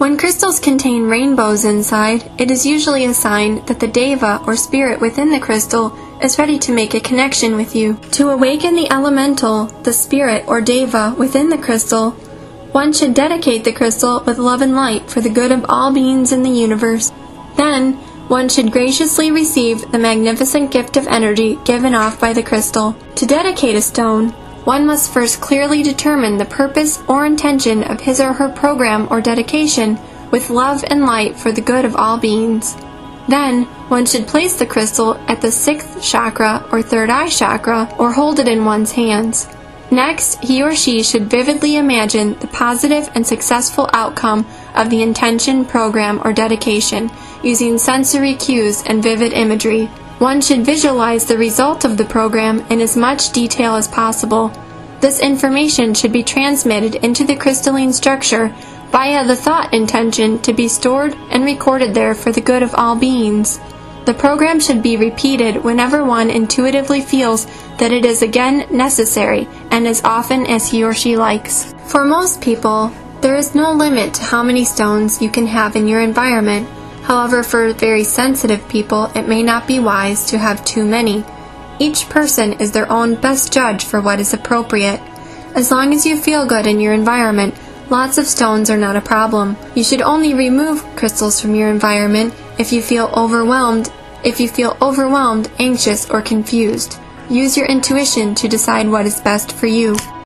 When crystals contain rainbows inside, it is usually a sign that the deva or spirit within the crystal is ready to make a connection with you. To awaken the elemental, the spirit or deva within the crystal, one should dedicate the crystal with love and light for the good of all beings in the universe. Then, one should graciously receive the magnificent gift of energy given off by the crystal. To dedicate a stone, one must first clearly determine the purpose or intention of his or her program or dedication with love and light for the good of all beings. Then, one should place the crystal at the 6th chakra or third eye chakra or hold it in one's hands. Next, he or she should vividly imagine the positive and successful outcome of the intention, program, or dedication using sensory cues and vivid imagery. One should visualize the result of the program in as much detail as possible. This information should be transmitted into the crystalline structure via the thought intention to be stored and recorded there for the good of all beings. The program should be repeated whenever one intuitively feels that it is again necessary and as often as he or she likes. For most people, there is no limit to how many stones you can have in your environment. However, for very sensitive people, it may not be wise to have too many. Each person is their own best judge for what is appropriate. As long as you feel good in your environment, lots of stones are not a problem. You should only remove crystals from your environment if you feel overwhelmed, anxious, or confused. Use your intuition to decide what is best for you.